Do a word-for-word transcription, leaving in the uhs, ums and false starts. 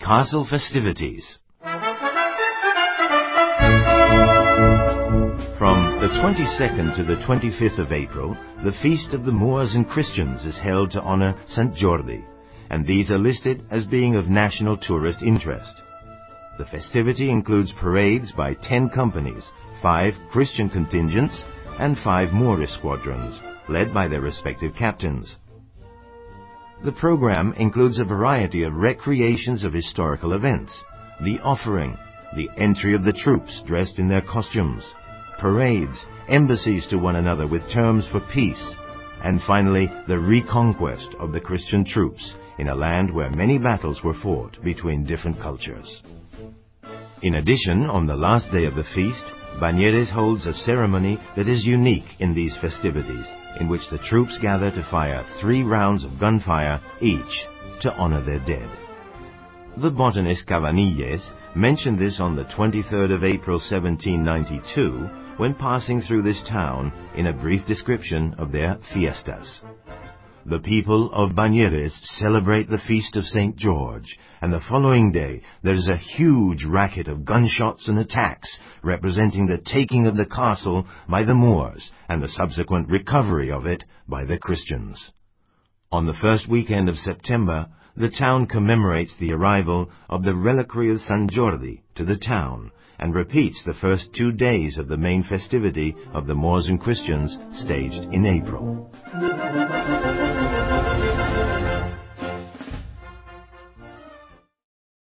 Castle festivities. From the twenty-second to the twenty-fifth of April, the Feast of the Moors and Christians is held to honor Sant Jordi, and these are listed as being of national tourist interest. The festivity includes parades by ten companies, five Christian contingents, and five Moorish squadrons, led by their respective captains. The program includes a variety of recreations of historical events, the offering, the entry of the troops dressed in their costumes, parades, embassies to one another with terms for peace, and finally the reconquest of the Christian troops in a land where many battles were fought between different cultures. In addition, on the last day of the feast, Bañeres holds a ceremony that is unique in these festivities, in which the troops gather to fire three rounds of gunfire each to honor their dead. The botanist Cabanilles mentioned this on the twenty-third of April seventeen ninety-two when passing through this town in a brief description of their fiestas. The people of Bañeres celebrate the feast of Saint George, and the following day there is a huge racket of gunshots and attacks representing the taking of the castle by the Moors and the subsequent recovery of it by the Christians. On the first weekend of September, the town commemorates the arrival of the reliquary of Sant Jordi to the town and repeats the first two days of the main festivity of the Moors and Christians staged in April.